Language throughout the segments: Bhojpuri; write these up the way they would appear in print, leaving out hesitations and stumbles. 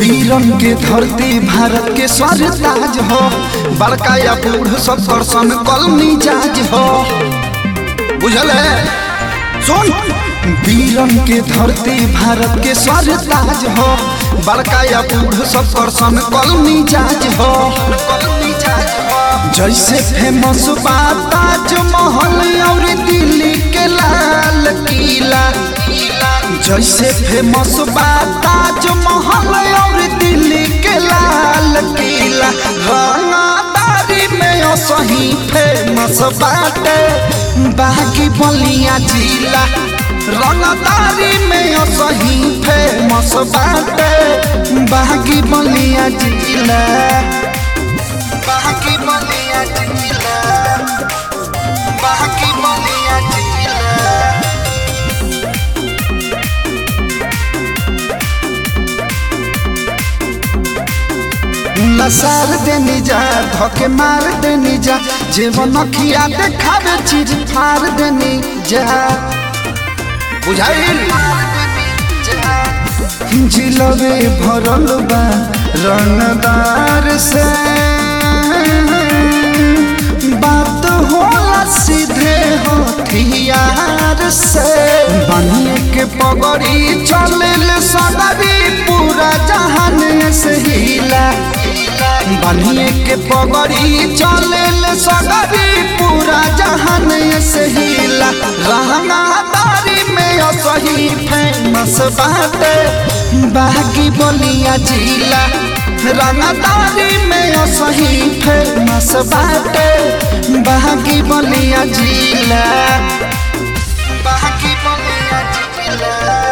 वीरन के धरती भारत के स्वर ताज हो, बड़का या बूढ़ सब दर्शन कल मिजाज हो। बुझल है? सुन, वीरन के धरती भारत के स्वर ताज हो, बड़का या बूढ़ सब दर्शन कल मिजाज हो। जैसे फेमस बा ताजमहल और दिल्ली के लाल किला, जैसे फेमस बा ताजमहल और दिल्ली के लाल किला, रंगदारी में सही फेमस बाटे बागी बलिया जिला। रंगदारी में सही फेमस बाटे बागी बलिया जिला। बागी बलिया जिला, बागी बलिया जिला। लसार देनी जा, धोके मार देनी जा, जीवन अखिया देखावे चीज फार देनी जा। बुझाइल? जिलबे भरल बा रंगदार से, बात होला सीधे हथियार से। बनिए के पगड़ी चलेल सगरी पूरा जहान से हिला। बनिए के पगड़ी चलेल सगरी पूरा जहान से हिला। रंगदारी में सही फेमस बाटे बागी बलिया जिला। रंगदारी में सही फेमस बाटे बागी बलिया जिला। बागी बलिया जिला,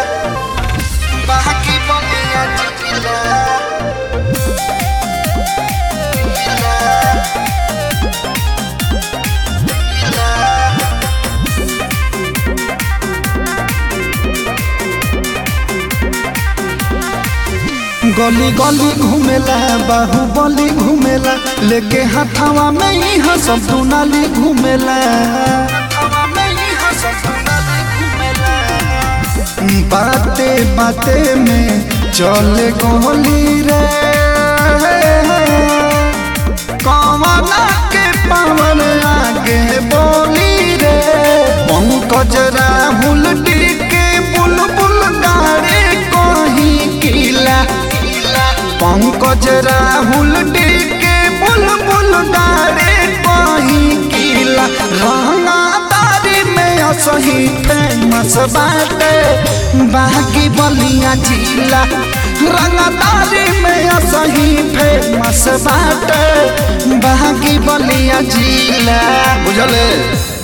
बागी बलिया जिला। गली गली घूमेला बाहुबली घूमेला, लेके हाथवा में यहाँ सब दुनाली घूमेला। बाते बाते में चले गोली रे, कवना के पावन आगे बोली रे। पंकज राहुल के बुलबुल गाड़े कहीं किला। पंकज राहुल के बुलबुल गाड़े कहीं किला। रंगदारी में सही फेमस बाटे बागी बलिया जिला। रंगदारी में सही फेमस बाटे बागी बलिया जिला। बुझले?